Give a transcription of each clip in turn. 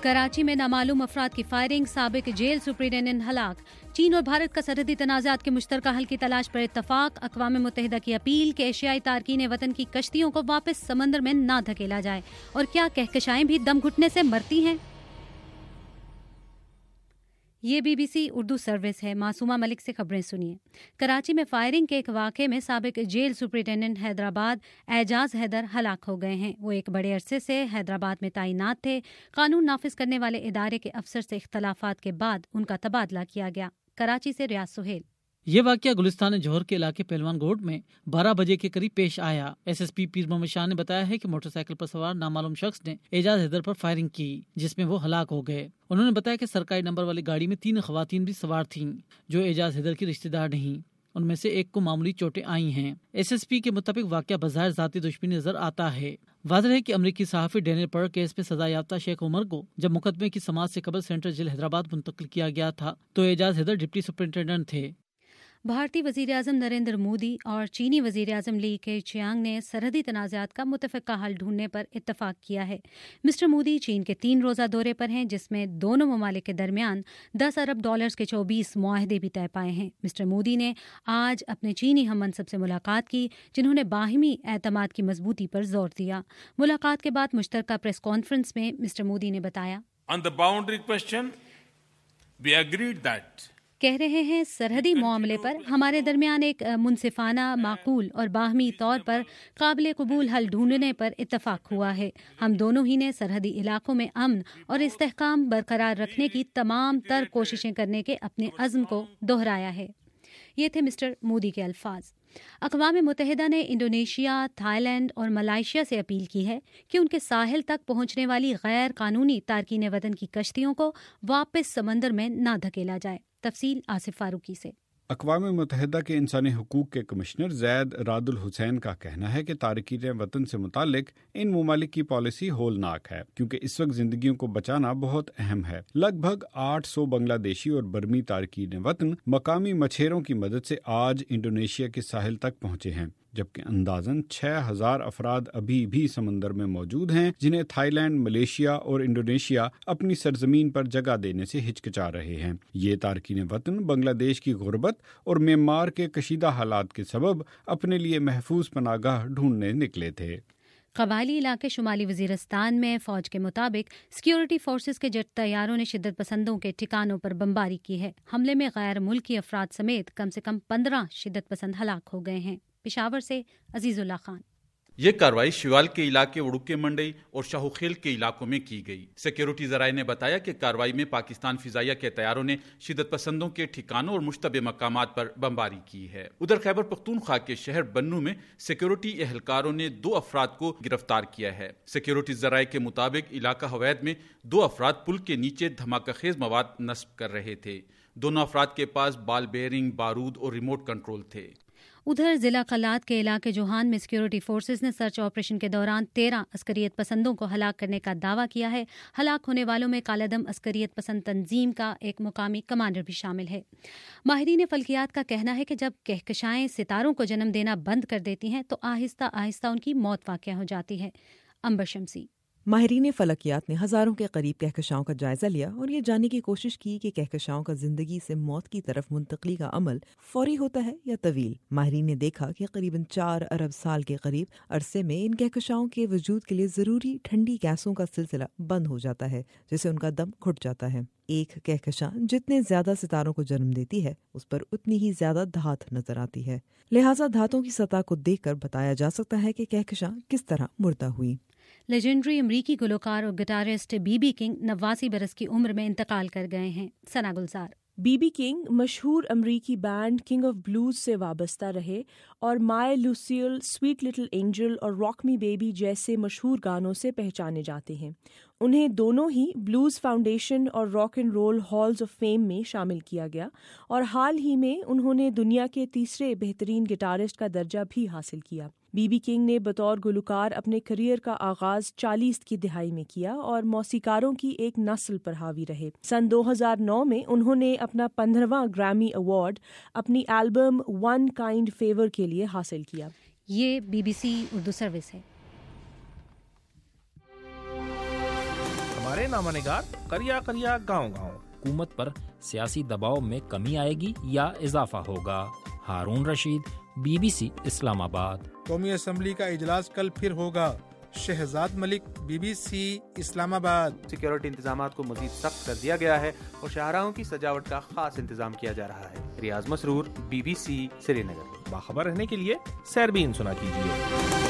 کراچی میں نامعلوم افراد کی فائرنگ، سابق جیل سپرنٹینڈنٹ ہلاک۔ چین اور بھارت کا سرحدی تنازعات کے مشترکہ حل کی تلاش پر اتفاق۔ اقوام متحدہ کی اپیل کہ ایشیائی تارکین وطن کی کشتیوں کو واپس سمندر میں نہ دھکیلا جائے۔ اور کیا کہکشائیں بھی دم گھٹنے سے مرتی ہیں؟ یہ BBC اردو سروس ہے۔ معصومہ ملک سے خبریں سنیے۔ کراچی میں فائرنگ کے ایک واقعے میں سابق جیل سپرنٹینڈنٹ حیدرآباد اعجاز حیدر ہلاک ہو گئے ہیں۔ وہ ایک بڑے عرصے سے حیدرآباد میں تعینات تھے۔ قانون نافذ کرنے والے ادارے کے افسر سے اختلافات کے بعد ان کا تبادلہ کیا گیا۔ کراچی سے ریاض سہیل۔ یہ واقعہ گلستان جوہر کے علاقے پہلوان گوٹ میں 12 بجے کے قریب پیش آیا۔ ایس پی پیر محمد شاہ نے بتایا ہے کہ موٹر سائیکل پر سوار نامعلوم شخص نے اعجاز حیدر پر فائرنگ کی، جس میں وہ ہلاک ہو گئے۔ انہوں نے بتایا کہ سرکاری نمبر والی گاڑی میں 3 خواتین بھی سوار تھیں جو اعجاز حیدر کی رشتہ دار نہیں۔ ان میں سے ایک کو معمولی چوٹیں آئی ہیں۔ ایس پی کے مطابق واقعہ بظاہر ذاتی دشمنی نظر آتا ہے۔ واضح ہے کہ امریکی صحافی ڈینیل پر کیس میں سزا یافتہ شیخ عمر کو جب مقدمے کی سماعت سے قبل سینٹرل جیل حیدرآباد منتقل کیا گیا تھا تو اعجاز حیدر ڈپٹی سپرنٹینڈنٹ تھے۔ بھارتی وزیراعظم نریندر مودی اور چینی وزیراعظم لی کیچیانگ نے سرحدی تنازعات کا متفقہ حل ڈھونڈنے پر اتفاق کیا ہے۔ مسٹر مودی چین کے 3 روزہ دورے پر ہیں، جس میں دونوں ممالک کے درمیان $10 ارب کے 24 معاہدے بھی طے پائے ہیں۔ مسٹر مودی نے آج اپنے چینی ہم منصب سے ملاقات کی، جنہوں نے باہمی اعتماد کی مضبوطی پر زور دیا۔ ملاقات کے بعد مشترکہ پریس کانفرنس میں مسٹر مودی نے بتایا، On the boundary question, we agreed that کہہ رہے ہیں سرحدی معاملے پر ہمارے درمیان ایک منصفانہ، معقول اور باہمی طور پر قابل قبول حل ڈھونڈنے پر اتفاق ہوا ہے۔ ہم دونوں ہی نے سرحدی علاقوں میں امن اور استحکام برقرار رکھنے کی تمام تر کوششیں کرنے کے اپنے عزم کو دہرایا ہے۔ یہ تھے مسٹر مودی کے الفاظ۔ اقوام متحدہ نے انڈونیشیا، تھائی لینڈ اور ملائیشیا سے اپیل کی ہے کہ ان کے ساحل تک پہنچنے والی غیر قانونی تارکین وطن کی کشتیوں کو واپس سمندر میں نہ دھکیلا جائے۔ تفصیل آصف فاروقی سے۔ اقوام متحدہ کے انسانی حقوق کے کمشنر زید راد الحسین کا کہنا ہے کہ تارکین وطن سے متعلق ان ممالک کی پالیسی ہولناک ہے، کیونکہ اس وقت زندگیوں کو بچانا بہت اہم ہے۔ لگ بھگ 800 بنگلہ دیشی اور برمی تارکین وطن مقامی مچھیروں کی مدد سے آج انڈونیشیا کے ساحل تک پہنچے ہیں، جبکہ اندازاً 6000 افراد ابھی بھی سمندر میں موجود ہیں، جنہیں تھائی لینڈ، ملیشیا اور انڈونیشیا اپنی سرزمین پر جگہ دینے سے ہچکچا رہے ہیں۔ یہ تارکین وطن بنگلہ دیش کی غربت اور میانمار کے کشیدہ حالات کے سبب اپنے لیے محفوظ پناہ گاہ ڈھونڈنے نکلے تھے۔ قبائلی علاقے شمالی وزیرستان میں فوج کے مطابق سیکیورٹی فورسز کے جیٹ طیاروں نے شدت پسندوں کے ٹھکانوں پر بمباری کی ہے۔ حملے میں غیر ملکی افراد سمیت کم سے کم 15 شدت پسند ہلاک ہو گئے ہیں۔ پشاور سے عزیز اللہ خان۔ یہ کارروائی شیوال کے علاقے اڑوکے منڈئی اور شاہو خیل کے علاقوں میں کی گئی۔ سیکیورٹی ذرائع نے بتایا کہ کارروائی میں پاکستان فضائیہ کے طیاروں نے شدت پسندوں کے ٹھکانوں اور مشتبہ مقامات پر بمباری کی ہے۔ ادھر خیبر پختونخوا کے شہر بنو میں سیکیورٹی اہلکاروں نے 2 افراد کو گرفتار کیا ہے۔ سیکیورٹی ذرائع کے مطابق علاقہ ہوید میں 2 افراد پل کے نیچے دھماکہ خیز مواد نصب کر رہے تھے۔ دونوں افراد کے پاس بال بیئرنگ، بارود اور ریموٹ کنٹرول تھے۔ ادھر ضلع قلات کے علاقے جوہان میں سیکیورٹی فورسز نے سرچ آپریشن کے دوران 13 عسکریت پسندوں کو ہلاک کرنے کا دعویٰ کیا ہے۔ ہلاک ہونے والوں میں کالعدم عسکریت پسند تنظیم کا ایک مقامی کمانڈر بھی شامل ہے۔ ماہرین فلکیات کا کہنا ہے کہ جب کہکشائیں ستاروں کو جنم دینا بند کر دیتی ہیں تو آہستہ آہستہ ان کی موت واقع ہو جاتی ہے۔ عنبر شمسی۔ ماہرین فلکیات نے ہزاروں کے قریب کہکشاؤں کا جائزہ لیا اور یہ جاننے کی کوشش کی کہ کہکشاؤں کا زندگی سے موت کی طرف منتقلی کا عمل فوری ہوتا ہے یا طویل۔ ماہرین نے دیکھا کہ قریباً 4 ارب سال کے قریب عرصے میں ان کہکشاؤں کے وجود کے لیے ضروری ٹھنڈی گیسوں کا سلسلہ بند ہو جاتا ہے، جس سے ان کا دم گھٹ جاتا ہے۔ ایک کہکشاں جتنے زیادہ ستاروں کو جنم دیتی ہے اس پر اتنی ہی زیادہ دھات نظر آتی ہے، لہٰذا دھاتوں کی سطح کو دیکھ کر بتایا جا سکتا ہے کہ کہکشاں کس طرح مردہ ہوئی۔ لیجنڈری امریکی گلوکار اور گٹارسٹ بی کنگ 89 برس کی عمر میں انتقال کر گئے ہیں۔ ثنا گلزار۔ بی کنگ مشہور امریکی بینڈ کنگ آف بلوز سے وابستہ رہے اور my Lucille, sweet little angel اور راک می بیبی جیسے مشہور گانوں سے پہچانے جاتے ہیں۔ انہیں دونوں ہی بلوز فاؤنڈیشن اور rock and roll halls of fame میں شامل کیا گیا اور حال ہی میں انہوں نے دنیا کے تیسرے بہترین گٹارسٹ کا درجہ بھی حاصل کیا۔ بی کنگ نے بطور گلوکار اپنے کیریئر کا آغاز 40 کی دہائی میں کیا اور موسیقاروں کی ایک نسل پر حاوی رہے۔ سن 2009 میں انہوں نے اپنا 15واں گریمی ایوارڈ اپنی البم ون کائنڈ فیور کے لیے حاصل کیا۔ یہ BBC اردو سروس ہے۔ ہمارے نامہ نگار کریا کریا گاؤں گاؤں۔ حکومت پر سیاسی دباؤ میں کمی آئے گی یا اضافہ ہوگا؟ ہارون رشید، BBC اسلام آباد۔ قومی اسمبلی کا اجلاس کل پھر ہوگا۔ شہزاد ملک، BBC اسلام آباد۔ سیکیورٹی انتظامات کو مزید سخت کر دیا گیا ہے اور شاہراہوں کی سجاوٹ کا خاص انتظام کیا جا رہا ہے۔ ریاض مسرور، BBC سری نگر۔ باخبر رہنے کے لیے سیربین سنا کیجیے۔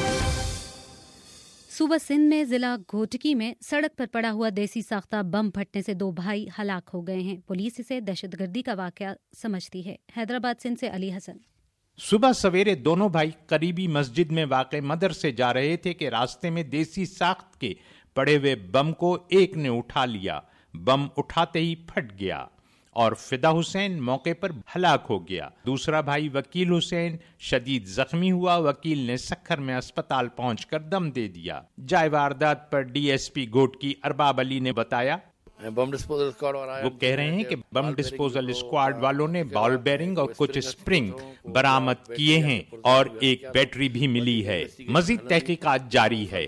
صوبہ سندھ میں ضلع گھوٹکی میں سڑک پر پڑا ہوا دیسی ساختہ بم پھٹنے سے 2 بھائی ہلاک ہو گئے ہیں۔ پولیس اسے دہشت گردی کا واقعہ سمجھتی ہے۔ حیدرآباد سندھ سے علی حسن۔ صبح سویرے دونوں بھائی قریبی مسجد میں واقع مدرسے جا رہے تھے کہ راستے میں دیسی ساخت کے پڑے ہوئے بم کو ایک نے اٹھا لیا۔ بم اٹھاتے ہی پھٹ گیا اور فدا حسین موقع پر ہلاک ہو گیا۔ دوسرا بھائی وکیل حسین شدید زخمی ہوا۔ وکیل نے سکھر میں اسپتال پہنچ کر دم دے دیا۔ جائے واردات پر DSP گھوٹکی ارباب علی نے بتایا، وہ کہہ رہے ہیں کہ بم ڈسپوزل اسکواڈ والوں نے بال بیرنگ اور کچھ اسپرنگ برآمد کیے ہیں اور ایک بیٹری بھی ملی ہے۔ مزید تحقیقات جاری ہے۔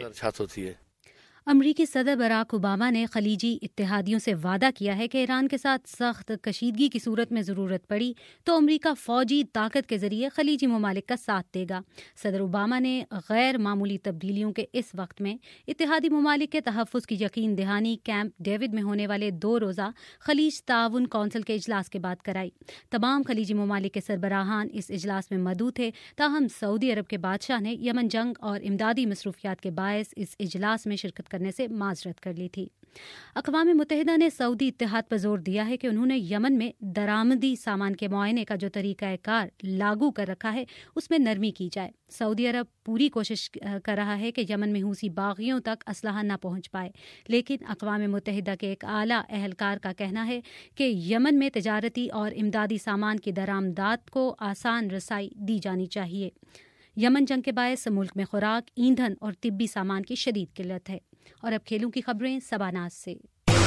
امریکی صدر براک اوباما نے خلیجی اتحادیوں سے وعدہ کیا ہے کہ ایران کے ساتھ سخت کشیدگی کی صورت میں ضرورت پڑی تو امریکہ فوجی طاقت کے ذریعے خلیجی ممالک کا ساتھ دے گا۔ صدر اوباما نے غیر معمولی تبدیلیوں کے اس وقت میں اتحادی ممالک کے تحفظ کی یقین دہانی کیمپ ڈیوڈ میں ہونے والے 2 روزہ خلیج تعاون کونسل کے اجلاس کے بعد کرائی۔ تمام خلیجی ممالک کے سربراہان اس اجلاس میں مدعو تھے، تاہم سعودی عرب کے بادشاہ نے یمن جنگ اور امدادی مصروفیات کے باعث اس اجلاس میں شرکت کرنے سے معذرت کر لی تھی۔ اقوام متحدہ نے سعودی اتحاد پر زور دیا ہے کہ انہوں نے یمن میں درآمدی سامان کے معائنے کا جو طریقہ کار لاگو کر رکھا ہے اس میں نرمی کی جائے۔ سعودی عرب پوری کوشش کر رہا ہے کہ یمن میں حوثی باغیوں تک اسلحہ نہ پہنچ پائے، لیکن اقوام متحدہ کے ایک اعلیٰ اہلکار کا کہنا ہے کہ یمن میں تجارتی اور امدادی سامان کی درآمدات کو آسان رسائی دی جانی چاہیے۔ یمن جنگ کے باعث ملک میں خوراک، ایندھن اور طبی سامان کی شدید قلت ہے۔ اور اب کھیلوں کی خبریں سباناز سے۔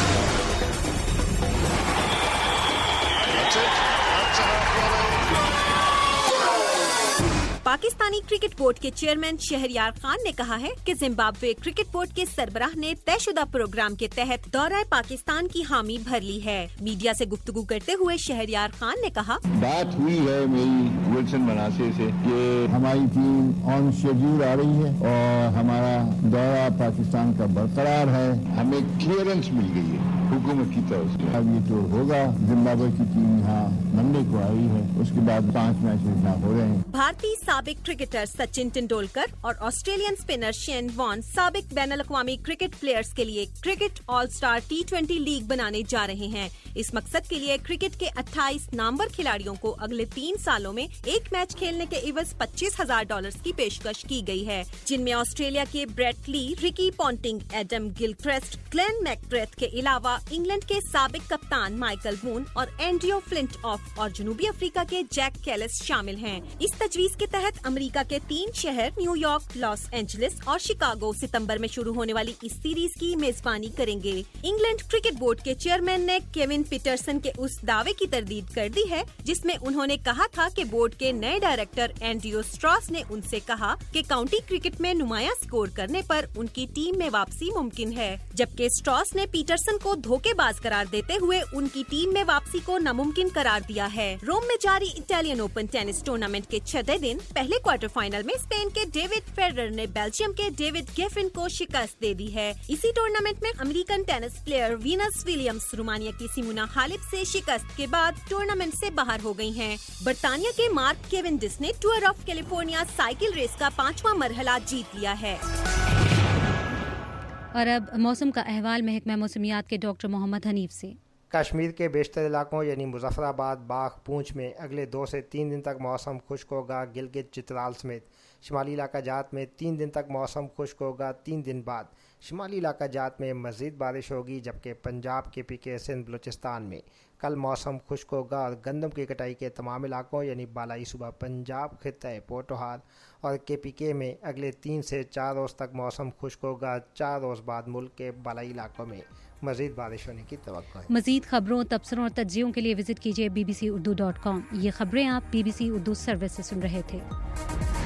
پاکستانی کرکٹ بورڈ کے چیئرمین شہریار خان نے کہا ہے کہ زمبابوے کرکٹ بورڈ کے سربراہ نے طے شدہ پروگرام کے تحت دورہ پاکستان کی حامی بھر لی ہے۔ میڈیا سے گفتگو کرتے ہوئے شہریار خان نے کہا، بات ہوئی ہے میری ولسن مناسب سے کہ ہماری ٹیم آن شیڈیول آ رہی ہے اور ہمارا دورہ پاکستان کا برقرار ہے۔ ہمیں کلیئرنس مل گئی ہے حکومت کی طرف سے۔ اب یہ ٹور ہوگا۔ زمبابوے کی ٹیم یہاں منڈے کو آئی ہے، اس کے بعد 5 میچز یہاں ہو رہے ہیں۔ بھارتی سابق کرکٹر سچن ٹنڈولکر اور آسٹریلین اسپنر شین وان سابق بین الاقوامی کرکٹ پلیئرز کے لیے کرکٹ آل سٹار T20 لیگ بنانے جا رہے ہیں۔ اس مقصد کے لیے کرکٹ کے 28 نامور کھلاڑیوں کو اگلے 3 سالوں میں ایک میچ کھیلنے کے عوض $25,000 کی پیشکش کی گئی ہے، جن میں آسٹریلیا کے Brett Lee, Ricky Ponting, Adam Gilchrist, Glenn McGrath کے علاوہ انگلینڈ کے سابق کپتان مائیکل وون اور اینڈریو فلنٹ آف اور جنوبی افریقہ کے جیک کیلس شامل ہیں۔ اس تجویز کے تحت امریکہ کے 3 شہر نیو یارک، لاس اینجلس اور شکاگو ستمبر میں شروع ہونے والی اس سیریز کی میزبانی کریں گے۔ انگلینڈ کرکٹ بورڈ کے چیئرمین نے کیون پیٹرسن کے اس دعوے کی تردید کر دی ہے جس میں انہوں نے کہا تھا کہ بورڈ کے نئے ڈائریکٹر اینڈریو اسٹراس نے ان سے کہا کہ کاؤنٹی کرکٹ میں نمایاں سکور کرنے پر ان کی ٹیم میں واپسی ممکن ہے، جبکہ اسٹراس نے پیٹرسن کو دھوکے باز قرار دیتے ہوئے ان کی ٹیم میں واپسی کو ناممکن قرار دیا ہے۔ روم میں جاری اٹالین اوپن ٹینس ٹورنامنٹ کے 6 دن پہلے کوارٹر فائنل میں اسپین کے ڈیوڈ فیڈرر نے بیلجیم کے ڈیوڈ گیفن کو شکست دے دی ہے۔ اسی ٹورنامنٹ میں American tennis player Venus Williams Romania کی سیمونا حالب سے شکست کے بعد ٹورنامنٹ سے باہر ہو گئی ہیں۔ برطانیہ کے مارک کیونڈس نے tour of California cycle race کا 5واں مرحلہ جیت لیا ہے۔ اور اب موسم کا احوال محکمہ موسمیات کے ڈاکٹر محمد حنیف سے۔ کشمیر کے بیشتر علاقوں یعنی مظفر آباد، باغ، پونچھ میں اگلے 2 سے 3 دن تک موسم خشک ہوگا۔ گلگت چترال سمیت شمالی علاقہ جات میں 3 دن تک موسم خشک ہوگا۔ 3 دن بعد شمالی علاقہ جات میں مزید بارش ہوگی، جبکہ پنجاب کے PK سندھ بلوچستان میں کل موسم خشک ہوگا اور گندم کی کٹائی کے تمام علاقوں یعنی بالائی صوبہ پنجاب، خطہ پوٹوہال اور KPK میں اگلے 3 سے 4 روز تک موسم خشک ہوگا۔ 4 روز بعد ملک کے بالائی علاقوں میں مزید بارش ہونے کی توقع ہے۔ مزید خبروں، تبصروں اور تجزیوں کے لیے وزٹ کیجیے bbc urdu.com۔ یہ خبریں آپ BBC اردو سروس سے سن رہے تھے۔